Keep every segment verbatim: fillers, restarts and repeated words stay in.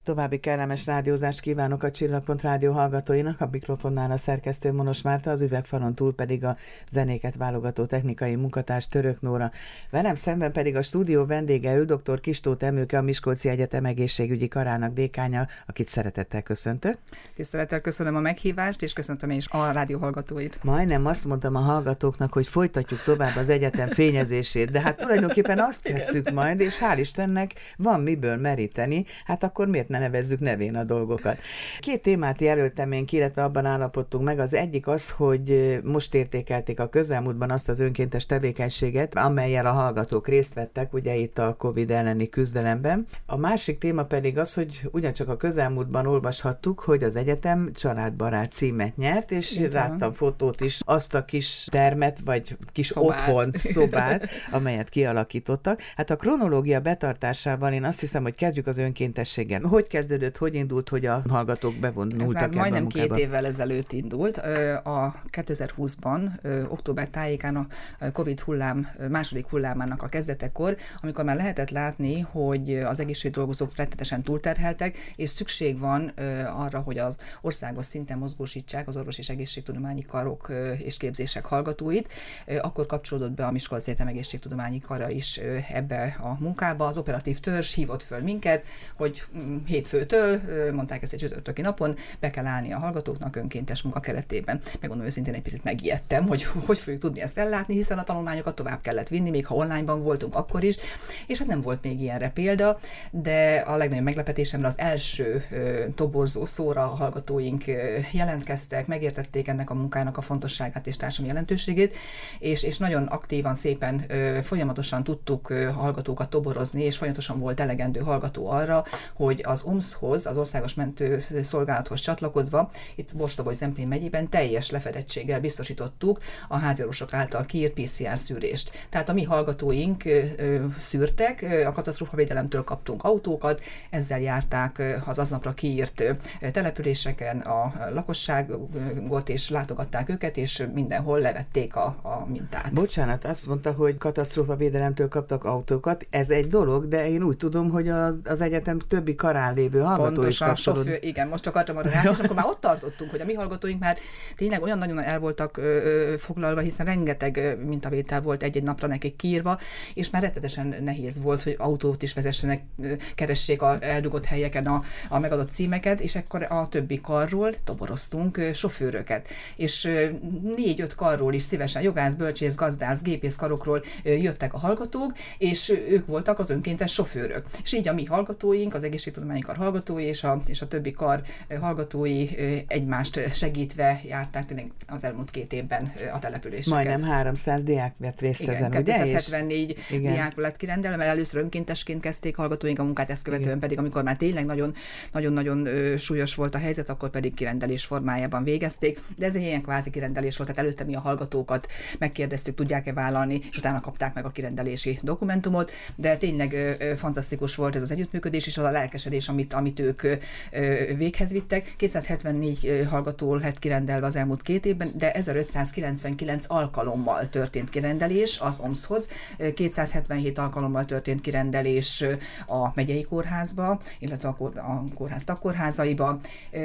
További kellemes rádiózást kívánok a Csillagpont Rádió hallgatóinak, a mikrofonnál a szerkesztő Monos Márta, az üvegfalon túl pedig a zenéket válogató technikai munkatárs Török Nóra. Velem szemben pedig a stúdió vendége ül dr. Kistóth Emőke, a Miskolci Egyetem egészségügyi karának dékánya, akit szeretettel köszöntök. Tisztelettel köszönöm a meghívást, és köszöntöm én is a rádió hallgatóit. Majdnem azt mondtam a hallgatóknak, hogy folytatjuk tovább az egyetem fényezését, de hát tulajdonképpen azt tesszük majd, és hál' Istennek van miből meríteni, hát akkor miért ne nevezzük nevén a dolgokat. Két témát jelöltem én ki, illetve abban állapodtunk meg. Az egyik az, hogy most értékelték a közelmúltban azt az önkéntes tevékenységet, amellyel a hallgatók részt vettek, ugye itt a Covid elleni küzdelemben. A másik téma pedig az, hogy ugyancsak a közelmúltban olvashattuk, hogy az egyetem családbarát címet nyert, és igen, láttam fotót is, azt a kis termet, vagy kis szobát. otthont, szobát, amelyet kialakítottak. Hát a kronológia betartásával én azt hiszem, hogy kezdjük az önkéntességgel. Hogy kezdődött, hogy indult, hogy a hallgatók bevonultak ebben a munkába? Ez már majdnem két évvel ezelőtt indult. A kétezer-húszban, október tájékán a Covid hullám, második hullámának a kezdetekor, amikor már lehetett látni, hogy az egészségdolgozók rettetesen túlterheltek, és szükség van arra, hogy az országos szinten mozgósítsák az orvos és egészségtudományi karok és képzések hallgatóit, akkor kapcsolódott be a Miskolci Egyetem egészségtudományi kara is ebbe a munkába. Az operatív törzs hívott föl minket, hogy hétfőtől, mondták ezt egy csütörtöki napon, be kell állni a hallgatóknak önkéntes munka keretében. Megmondom őszintén, egy picit megijedtem, hogy hogy fogjuk tudni ezt ellátni, hiszen a tanulmányokat tovább kellett vinni, még ha onlineban voltunk akkor is, és hát nem volt még ilyenre példa, de a legnagyobb meglepetésemre az első ö, toborzó szóra a hallgatóink ö, jelentkeztek, megértették ennek a munkának a fontosságát és társadalmi jelentőségét, és, és nagyon aktívan, szépen, ö, folyamatosan tudtuk ö, hallgatókat toborozni, és folyamatosan volt elegendő hallgató arra, hogy az o em es hoz, az Országos Mentőszolgálathoz csatlakozva, itt Borsod-Zemplén megyében teljes lefedettséggel biztosítottuk a háziorvosok által kiírt pé cé er szűrést. Tehát a mi hallgatóink ö, ö, szűrtek, a katasztrófavédelemtől kaptunk autókat, ezzel járták az aznapra kiírt ö, településeken a lakosságot, és látogatták őket, és mindenhol levették a, a mintát. Bocsánat, azt mondta, hogy katasztrófavédelemtől kaptak autókat, ez egy dolog, de én úgy tudom, hogy az, az egyetem többi karán lévő hallgató is kapcsolódott. Sofőr, igen, most akartam arra rá, és akkor már ott tartottunk, hogy a mi hallgatóink már tényleg olyan nagyon el voltak ö, ö, foglalva, hiszen rengeteg ö, mintavétel volt egy-egy napra nekik kiírva, és már rettetesen nehéz volt, hogy autót is vezessenek, ö, keressék a eldugott helyeken a, a megadott címeket, és akkor a többi karról toboroztunk ö, sofőröket. És ö, négy-öt karról is szívesen, jogász, bölcsész, gazdász, gépész karokról ö, jöttek a hallgatók, és ö, ők voltak az önkéntes sofőrök. És így a mi hallgatóink, az egészségtudományi kar hallgatói és a, és a többi kar hallgatói egymást segítve járták tényleg az elmúlt két évben a településeket. Majdnem háromszáz diák vett részt igen, ezen, ugye? kétszázhetvennégy diák lett kirendelve, mert először önkéntesként kezdték hallgatóink a munkát, ezt követően igen. pedig, amikor már tényleg nagyon-nagyon súlyos volt a helyzet, akkor pedig kirendelés formájában végezték, de ez egy ilyen kvázi kirendelés volt, tehát előtte mi a hallgatókat megkérdeztük, tudják-e vállalni, és utána kapták meg a kirendelési dokumentumot, de tényleg ö, ö, fantasztikus volt ez az együttműködés, és az a lelkesedés, amit, amit ők ö, véghez vittek. kétszázhetvennégy hallgató lett kirendelve az elmúlt két évben, de ezerötszázkilencvenkilenc alkalommal történt kirendelés az o em es hoz, kétszázhetvenhét alkalommal történt kirendelés a megyei kórházba, illetve a, kor, a kórház tagkórházaiba,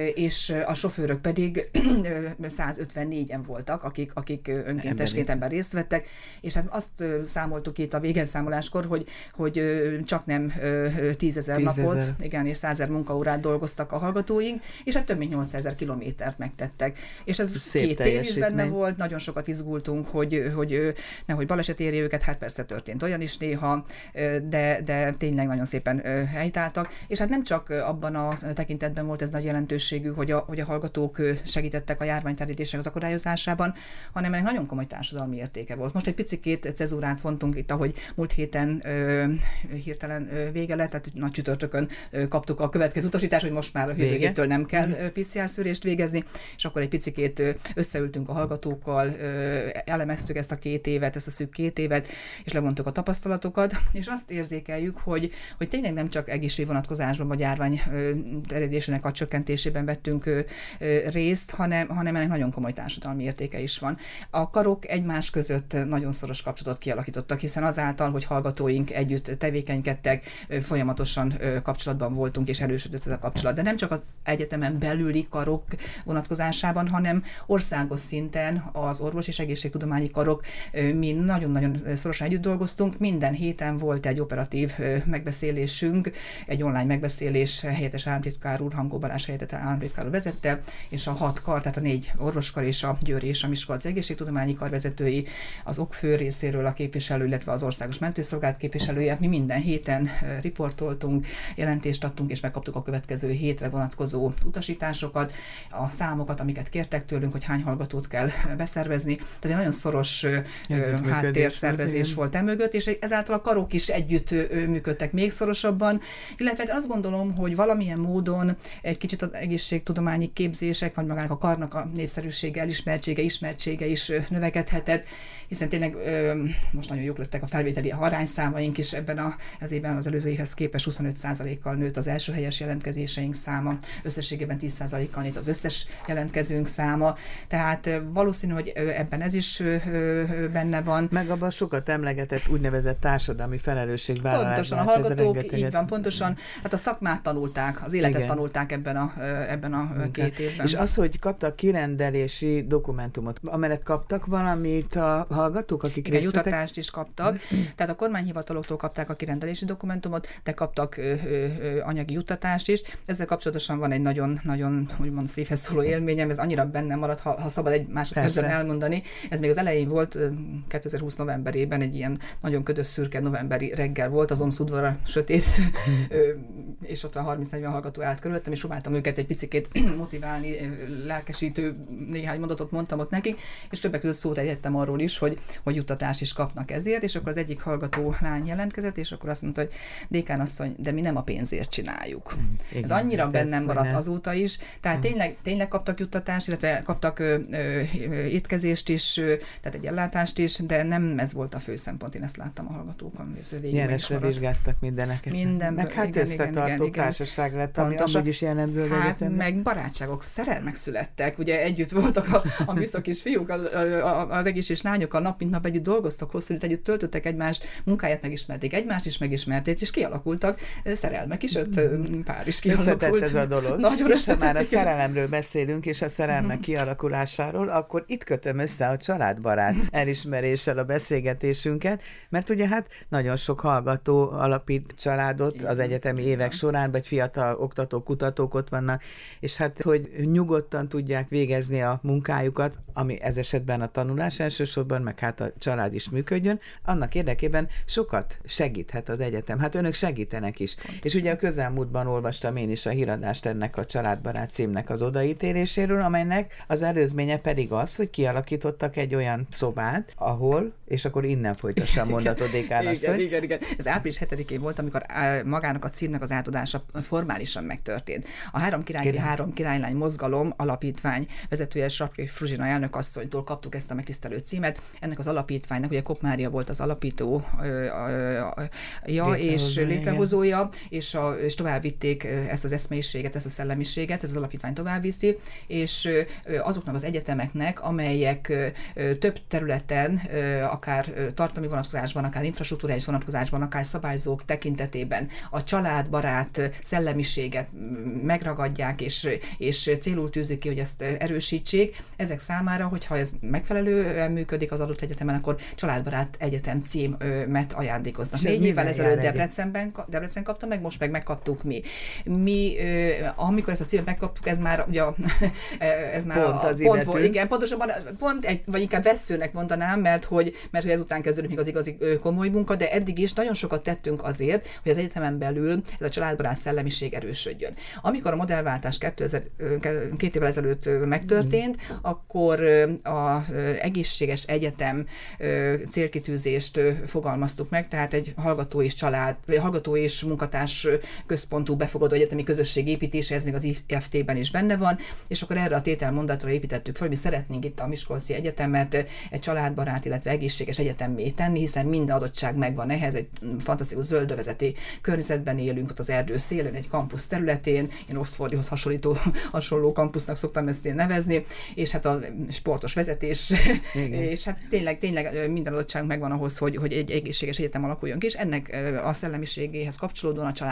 és a sofőrök pedig százötvennégyen voltak, akik, akik önkéntesként ebben részt vettek, és hát azt számoltuk itt a végelszámoláskor, hogy, hogy csak nem tízezer napot, igen, és százezer munkaórát dolgoztak a hallgatóink, és hát több mint nyolcezer kilométert megtettek. És ez szép két év is benne volt, nagyon sokat izgultunk, hogy, hogy nehogy baleset érje őket, hát persze történt olyan is néha, de, de tényleg nagyon szépen helytáltak, és hát nem csak abban a tekintetben volt ez nagy jelentőségű, hogy a, hogy a hallgatók segítettek a járványterjedések az akadályozásában, hanem ennek nagyon komoly társadalmi értéke volt. Most egy picikét cezúrát vontunk itt, ahogy múlt héten ö, hirtelen ö, vége lett, tehát nagy csütörtökön ö, kaptuk a következő utasítást, hogy most már a jövő héttől nem kell pé cé er szűrést végezni, és akkor egy picikét összeültünk a hallgatókkal, elemeztük ezt a két évet, ezt a szűk két évet, és levontuk a tapasztalatokat, és azt érzékeljük, hogy, hogy tényleg nem csak egészség vonatkozásban vagy járvány terjedésének a csökkentésében vettünk részt, hanem, hanem ennek nagyon komoly társadalmi értéke is van. A karok egymás között nagyon szoros kapcsolatot kialakítottak, hiszen azáltal, hogy hallgatóink együtt tevékenykedtek, folyamatosan kapcsolatban voltak voltunk, és erősödött ez a kapcsolat. De nem csak az egyetemen belüli karok vonatkozásában, hanem országos szinten az orvos és egészségtudományi karok, mi nagyon-nagyon szorosan együtt dolgoztunk. Minden héten volt egy operatív megbeszélésünk, egy online megbeszélés, helyettes államtitkár úr, Hangó Balázs helyettes államtitkár úr vezette, és a hat kar, tehát a négy orvoskar és a Győri és a Miskolc egészségtudományi kar vezetői, az okfő részéről a képviselő, illetve az országos mentőszolgálat képviselője, mi minden héten riportoltunk, jelentést adtunk, és megkaptuk a következő hétre vonatkozó utasításokat, a számokat, amiket kértek tőlünk, hogy hány hallgatót kell beszervezni. Tehát egy nagyon szoros háttérszervezés volt emögött, és ezáltal a karok is együtt működtek még szorosabban, illetve azt gondolom, hogy valamilyen módon egy kicsit az egészségtudományi képzések, vagy magának a karnak a népszerűsége, elismertsége, ismertsége is növekedhetett, hiszen tényleg most nagyon jók lettek a felvételi arányszámaink is ebben a, ez évben az előző évhez képest huszonöt százalékkal nőtt az első helyes jelentkezéseink száma, összességében tíz százalékkal nőtt az összes jelentkezőnk száma, tehát valószínű, hogy ebben ez is benne van. Meg abban sokat emlegetett úgynevezett társadalmi felelősségvállalás. Pontosan, a hallgatók, így van, pontosan, hát a szakmát tanulták, az életet Igen. tanulták ebben a, ebben a okay. két évben. És az, hogy kaptak kirendelési dokumentumot, amellett kaptak valamit a hallgatók, akik Igen, jutatást is kaptak, tehát a kormányhivataloktól kapták a kirendelési dokumentumot, de kaptak ö, ö, anyagi juttatást is. Ezzel kapcsolatosan van egy nagyon-nagyon, úgymond szívhez szóló élményem, ez annyira bennem maradt, ha, ha szabad egy másodpercben elmondani. Ez még az elején volt, kétezer-húsz novemberében, egy ilyen nagyon ködös, szürke novemberi reggel volt, az OMSZ udvara sötét, és ott a harminc-negyven hallgató állt körülöttem, és próbáltam őket egy picikét motiválni, lelkesítő néhány mondatot mondtam ott nekik, és többek között szót ejtettem arról is, hogy, hogy juttatást is kapnak ezért, és akkor az egyik hallgató lány jelentkezett, és akkor azt mondta, hogy dékán asszony, de mi nem a pénzért csináljuk. Igen, ez annyira bennem maradt azóta is, tehát mm. tényleg, tényleg kaptak juttatást, illetve kaptak ö, ö, étkezést is, ö, tehát egy ellátást is, de nem ez volt a fő szempont, én ezt láttam a hallgatókon. Ilyenesre vizsgáztak mindeneket. Minden, meg hát igen, összetartó igen, társaság lett, ami amúgy is jellemző az hát egyetemben. Meg barátságok, szerelmek születtek, ugye együtt voltak a, a műszakis fiúk, a, a, az egészséges lányok, a nap mint nap együtt dolgoztak, hosszú időt együtt töltöttek egymást, munkáját megismerték, egymást is megismerték, és kialakultak szerelmek is, öt pár is kialakult. Összetett ez a dolog. Nagyon és ha már a szerelemről beszélünk, és a szerelmek kialakulásáról, akkor itt kötöm össze a családbarát elismeréssel a beszélgetésünket, mert ugye hát nagyon sok hallgató alapít családot igen, az egyetemi igen. évek során, vagy fiatal oktatók, kutatók ott vannak, és hát, hogy nyugodtan tudják végezni a munkájukat, ami ez esetben a tanulás elsősorban, meg hát a család is működjön, annak érdekében sokat segíthet az egyetem. Hát önök segítenek is. Pontosan. És ugye a közelmúltban olvastam én is a híradást ennek a családbarát címnek az odaítéléséről, amelynek az előzménye pedig az, hogy kialakítottak egy olyan szobát, ahol, és akkor innen folytassa a mondatot, dékán asszony. Igen, igen, igen. Ez április hetedikén volt, amikor magának a címnek az átadása formálisan megtörtént. A Három király, Három királylány mozgalom alapítvány vezetője Sarkai Fruzsina elnök asszonytól kaptuk ezt a megtisztelő címet. Ennek az alapítványnak, ugye Kopp Mária volt az alapító ja, és létrehozója, és, a, és tovább vitték ezt az eszmeiséget, ezt a szellemiséget, ez az alapítvány tovább viszi, és azoknak az egyetemeknek, amelyek több területen, akár tartalmi vonatkozásban, akár infrastruktúrális vonatkozásban, akár szabályzók tekintetében a családbarát szellemiséget megragadják, és, és célul tűzik ki, hogy ezt erősítsék. Ezek számára, hogyha ez megfelelően működik az adott egyetemen, akkor családbarát egyetem címet ajándékoznak. Négy évvel ezelőtt Debrecenben, Debrecen kapta meg, most meg megkaptuk mi. Mi, amikor ezt a címet megkaptuk, ez már ugye ez már pont, a, pont volt, igen, pontosabban pont egy, vagy inkább vesszőnek mondanám, mert hogy, mert hogy ezután kezdődik még az igazi komoly munka, de eddig is nagyon sokat tettünk azért, hogy az egyetemen belül ez a családbarát szellemiség erősödjön. Amikor a modellváltás kétezer, két évvel ezelőtt megtörtént, mm. akkor az egészséges egyetem célkitűzést fogalmaztuk meg, tehát egy hallgató és család, hallgató és munkatárs központú befogadó egyetemi közösség építése, ez még az I F T-ben is benne van, és akkor erre a tételmondatra építettük fel, hogy mi szeretnénk itt a Miskolci Egyetemet egy családbarát, illetve egészséges egyetemmé tenni, hiszen minden adottság megvan ehhez, egy fantasztikus zöldövezeti környezetben élünk, ott az erdő szélén, egy kampusz területén, én Oxfordihoz hasonlító, hasonló kampusznak szoktam ezt én nevezni, és hát a sportos vezetés, igen. és hát tényleg, tényleg minden adottság megvan ahhoz, hogy, hogy egy egészséges egyetem alakuljon ki, és ennek a szellemiségéhez kapcsolódóan a családbarát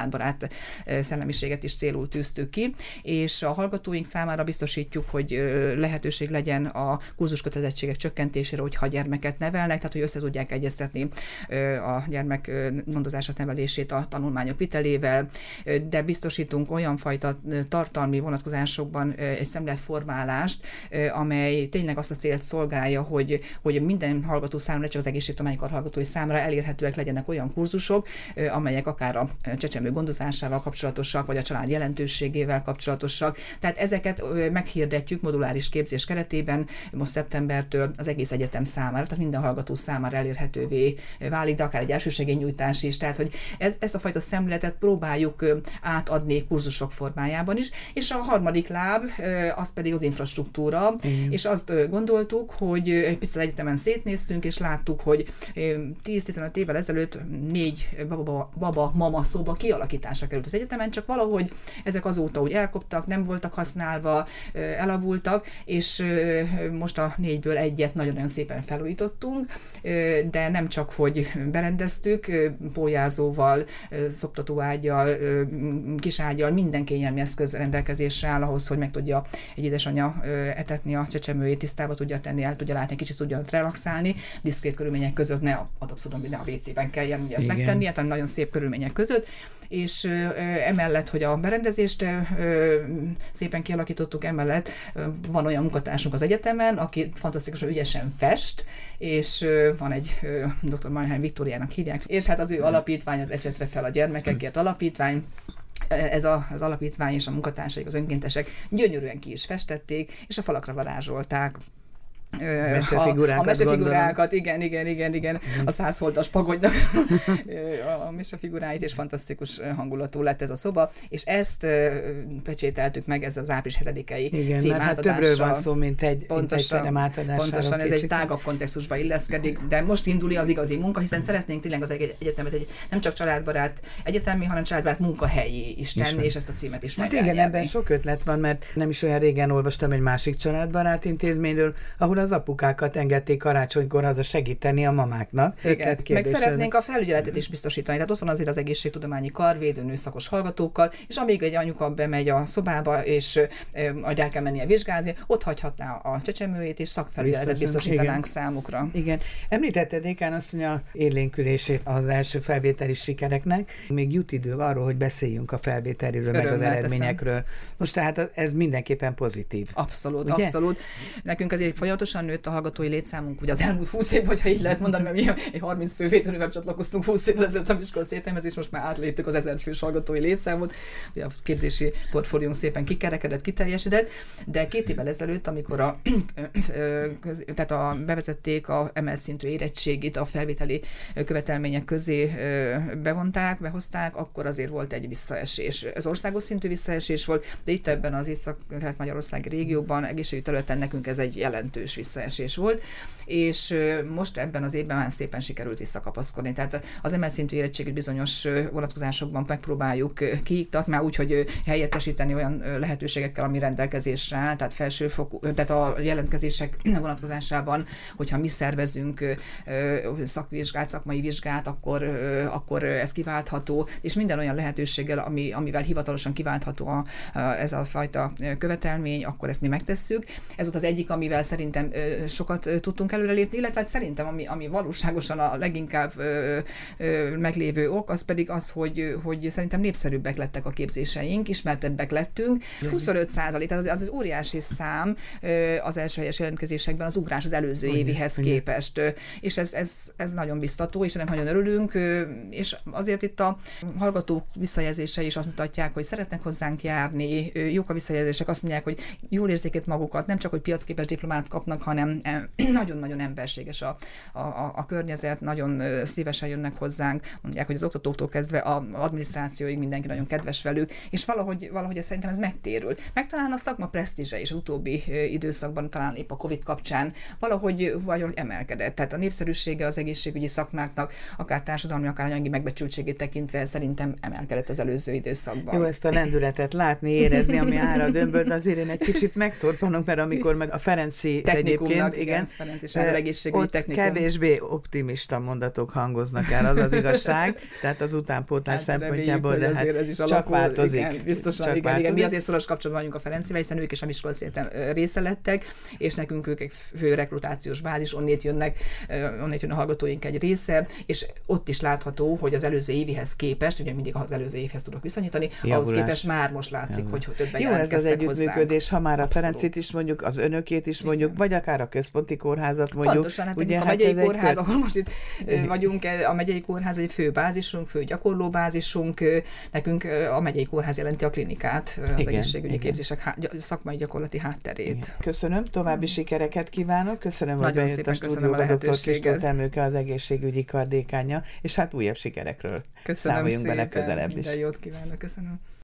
mesterséget, szellemiséget is célul tűztük ki, és a hallgatóink számára biztosítjuk, hogy lehetőség legyen a kurzuskötelezettségek csökkentésére, hogyha gyermeket nevelnek, tehát hogy össze tudják egyeztetni a gyermek gondozását, nevelését a tanulmányok vitelével, de biztosítunk olyan fajta tartalmi vonatkozásokban egy szemléletformálást, amely tényleg azt a célt szolgálja, hogy, hogy minden hallgató számára, ne csak az egészségtudományi kar hallgatói számára elérhetőek legyenek olyan kurzusok, amelyek akár a csecsemő gondozásával kapcsolatosak, vagy a család jelentőségével kapcsolatosak. Tehát ezeket meghirdetjük moduláris képzés keretében most szeptembertől az egész egyetem számára, tehát minden hallgató számára elérhetővé válik, de akár egy elsősegélynyújtás is. Tehát, hogy ez, ezt a fajta szemléletet próbáljuk átadni kurzusok formájában is. És a harmadik láb, az pedig az infrastruktúra, mm. és azt gondoltuk, hogy egy picit egyetemen szétnéztünk, és láttuk, hogy tíz-tizenöt évvel ezelőtt négy baba, baba mama szóba kialakításra került az egyetemen, csak valahogy ezek azóta úgy elkoptak, nem voltak használva, elavultak, és most a négyből egyet nagyon-nagyon szépen felújítottunk, de nem csak, hogy berendeztük, pólyázóval, szoptatóággyal, kisággyal, minden kényelmi eszköz rendelkezésre áll ahhoz, hogy meg tudja egy édesanyja etetni a csecsemőjét, tisztába tudja tenni, el tudja látni, kicsit tudja relaxálni, diszkrét körülmények között, ne a, adobszodom, ne a vé cében kelljen ezt igen. megtenni, hát nagyon szép körülmények között, és ö, emellett, hogy a berendezést ö, szépen kialakítottuk, emellett ö, van olyan munkatársunk az egyetemen, aki fantasztikusan ügyesen fest, és ö, van egy ö, dr. Majhány Viktóriának hívják, és hát az ő alapítvány, az Ecsetre fel a gyermekekért alapítvány, ez a, az alapítvány és a munkatársaik, az önkéntesek gyönyörűen ki is festették, és a falakra varázsolták mesefigurákat, a, a mesefigurákat, igen, igen, igen, igen, a százholdas pagogynak a mesefiguráit, és fantasztikus hangulatú lett ez a szoba, és ezt pecsételtük meg, ez az április hetedikei címátadással. Hát többről van szó, mint egy, pontosan, mint egy pontosan, ez egy tágabb kontextusba illeszkedik, de most indul az igazi munka, hiszen szeretnénk tényleg az egyetemet egy nem csak családbarát egyetemi, hanem családbarát munkahelyi is tenni, és ezt a címet is hát majd igen, ebben sok ötlet van, mert nem is olyan régen olvastam egy másik családbarát intézményről, ahol az apukákat engedték karácsonykor haza segíteni a mamáknak. Igen. Meg szeretnénk a felügyeletet is biztosítani. Tehát ott van azért az egészségtudományi kar, védőnő szakos hallgatókkal, és amíg egy anyuka bemegy a szobába, és majd el kell mennie vizsgázni, ott hagyhatná a csecsemőjét, és szakfelügyeletet biztosítanánk igen. számukra. Igen. Említette Dékán asszony a élénkülését az első felvételi sikereknek. Még jut idő arról, hogy beszéljünk a felvételiről, meg az eredményekről. Teszem. Most tehát ez mindenképpen pozitív. Abszolút, ugye? Abszolút. Nekünk azért folyamatosan nőtt a hallgatói létszámunk, ugye az elmúlt húsz év, hogyha így lehet mondani, mert mi egy harminc fő védőnővel csatlakoztunk húsz évvel ezelőtt a Miskolci Egyetemhez, és most már átléptük az ezer fős hallgatói létszámot. Ugye a képzési portfóliónk szépen kikerekedett, kiteljesedett, de két évvel ezelőtt, amikor a, tehát a, bevezették a emelt szintű érettségit, a felvételi követelmények közé bevonták, behozták, akkor azért volt egy visszaesés. Ez országos szintű visszaesés volt, de itt ebben az észak-kelet-magyarországi régióban egészségügyi területen nekünk ez egy jelentős visszaesés volt, és most ebben az évben már szépen sikerült visszakapaszkodni. Tehát az emelt szintű érettségét bizonyos vonatkozásokban megpróbáljuk kiiktatni, már úgy, hogy helyettesíteni olyan lehetőségekkel, ami rendelkezésre áll, tehát felsőfokú, tehát a jelentkezések vonatkozásában, hogyha mi szervezünk szakvizsgát, szakmai vizsgát, akkor, akkor ez kiváltható, és minden olyan lehetőséggel, ami, amivel hivatalosan kiváltható a, a, ez a fajta követelmény, akkor ezt mi megtesszük. Ez volt az egyik, amivel szerintem sokat tudtunk előrelépni, illetve szerintem, ami, ami valóságosan a leginkább ö, ö, meglévő ok, az pedig az, hogy, hogy szerintem népszerűbbek lettek a képzéseink, ismertebbek lettünk. huszonöt százalék, tehát az, az óriási szám ö, az első helyes jelentkezésekben az ugrás az előző évihez képest. És ez, ez, ez nagyon biztató, és ennek nagyon örülünk, ö, és azért itt a hallgatók visszajelzései is azt mutatják, hogy szeretnek hozzánk járni, ö, jók a visszajelzések, azt mondják, hogy jól érzik itt magukat, nem csak, hogy piacképes diplomát kapnak, hanem nagyon-nagyon emberséges a, a, a, a környezet, nagyon szívesen jönnek hozzánk, mondják, hogy az oktatóktól kezdve az adminisztrációig mindenki nagyon kedves velük, és valahogy, valahogy ez, szerintem ez megtérült. Meg talán a szakma presztízse is az utóbbi időszakban, talán épp a Covid kapcsán valahogy, valahogy emelkedett. Tehát a népszerűsége az egészségügyi szakmáknak, akár társadalmi, akár anyagi megbecsültségét tekintve szerintem emelkedett az előző időszakban. Jó, ezt a lendületet látni, érezni, ami árad önből, de azért én egy kicsit megtorpanok, mert amikor meg a Ferenci egyébként. Igen, Ferenc és Sándor egészségügyi ott technikum. kevésbé optimista mondatok hangoznak el, az az igazság, tehát az utánpótlás hát szempontjából, de hát ez is csak alakul, változik. Igen, biztosan, csak igen, változik. Igen. Mi azért szoros kapcsolatban vagyunk a Ferencivel, hiszen ők is a Miskolci Egyetem része lettek, és nekünk ők egy fő rekrutációs bázis, onnét jönnek, onnét jön a hallgatóink egy része, és ott is látható, hogy az előző évihez képest, ugye mindig az előző évhez tudok viszonyítani, javulás. Ahhoz képest már most látszik, javulás. Hogy többen jó, ez az együttműködés, ha már a Abszolút. Ferencit is mondjuk, az önökét is mondjuk, igen. vagy akár a központi kórházat mondjuk. Pontosan, hát ugye, a megyei hát kórház, ahol most itt vagyunk, a megyei kórház egy fő bázisunk, fő gyakorlóbázisunk, nekünk a megyei kórház jelenti a klinikát, az igen, egészségügyi igen. képzések há- szakmai gyakorlati hátterét. Igen. Köszönöm, további mm. sikereket kívánok, köszönöm, hogy bejött a stúdióba doktor Kristóf Emőke, az egészségügyi kardékánya, és hát újabb sikerekről köszönöm számoljunk szépen, bele közelebb is. Minden jót kívánok, köszönöm.